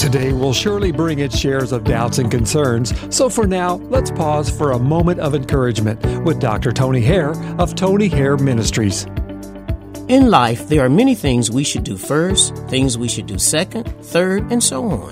Today will surely bring its shares of doubts and concerns, so for now, let's pause for a moment of encouragement with Dr. Tony Hare of Tony Hare Ministries. In life, there are many things we should do first, things we should do second, third, and so on.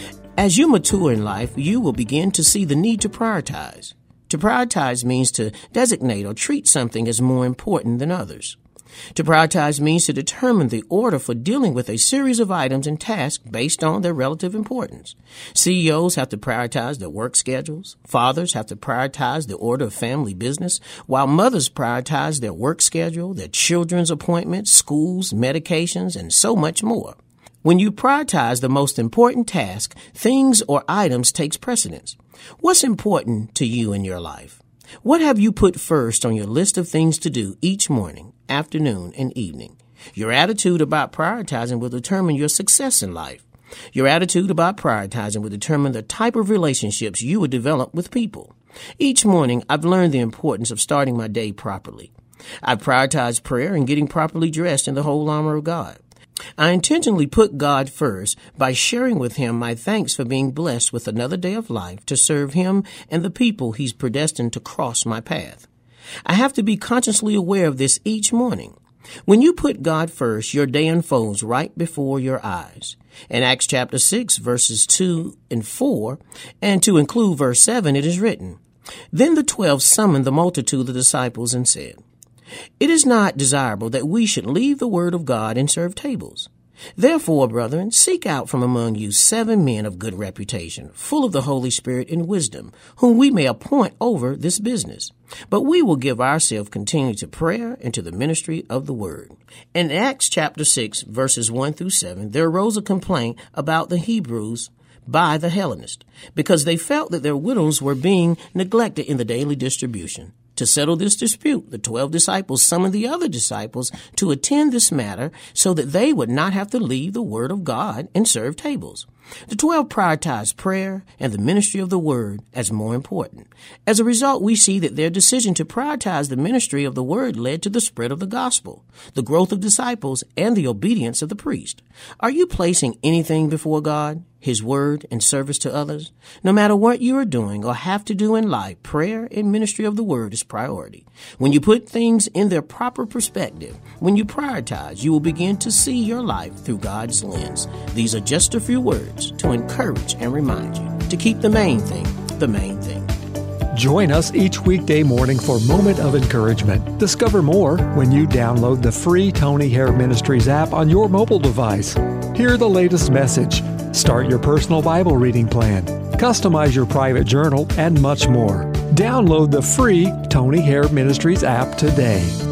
As you mature in life, you will begin to see the need to prioritize. To prioritize means to designate or treat something as more important than others. To prioritize means to determine the order for dealing with a series of items and tasks based on their relative importance. CEOs have to prioritize their work schedules. Fathers have to prioritize the order of family business, while mothers prioritize their work schedule, their children's appointments, schools, medications, and so much more. When you prioritize the most important task, things or items takes precedence. What's important to you in your life? What have you put first on your list of things to do each morning, afternoon, and evening? Your attitude about prioritizing will determine your success in life. Your attitude about prioritizing will determine the type of relationships you will develop with people. Each morning, I've learned the importance of starting my day properly. I've prioritized prayer and getting properly dressed in the whole armor of God. I intentionally put God first by sharing with Him my thanks for being blessed with another day of life to serve Him and the people He's predestined to cross my path. I have to be consciously aware of this each morning. When you put God first, your day unfolds right before your eyes. In Acts chapter 6, verses 2 and 4, and to include verse 7, it is written, "Then the 12 summoned the multitude of the disciples and said, 'It is not desirable that we should leave the word of God and serve tables. Therefore, brethren, seek out from among you 7 men of good reputation, full of the Holy Spirit and wisdom, whom we may appoint over this business. But we will give ourselves continually to prayer and to the ministry of the word.'" In Acts chapter 6, verses 1 through 7, there arose a complaint about the Hebrews by the Hellenists, because they felt that their widows were being neglected in the daily distribution. To settle this dispute, the 12 disciples summoned the other disciples to attend this matter so that they would not have to leave the word of God and serve tables. The 12 prioritized prayer and the ministry of the word as more important. As a result, we see that their decision to prioritize the ministry of the word led to the spread of the gospel, the growth of disciples, and the obedience of the priest. Are you placing anything before God, His word, and service to others? No matter what you are doing or have to do in life, prayer and ministry of the word is priority. When you put things in their proper perspective, when you prioritize, you will begin to see your life through God's lens. These are just a few words to encourage and remind you to keep the main thing the main thing. Join us each weekday morning for Moment of Encouragement. Discover more when you download the free Tony Hare Ministries app on your mobile device. Hear the latest message, start your personal Bible reading plan, customize your private journal, and much more. Download the free Tony Hare Ministries app today.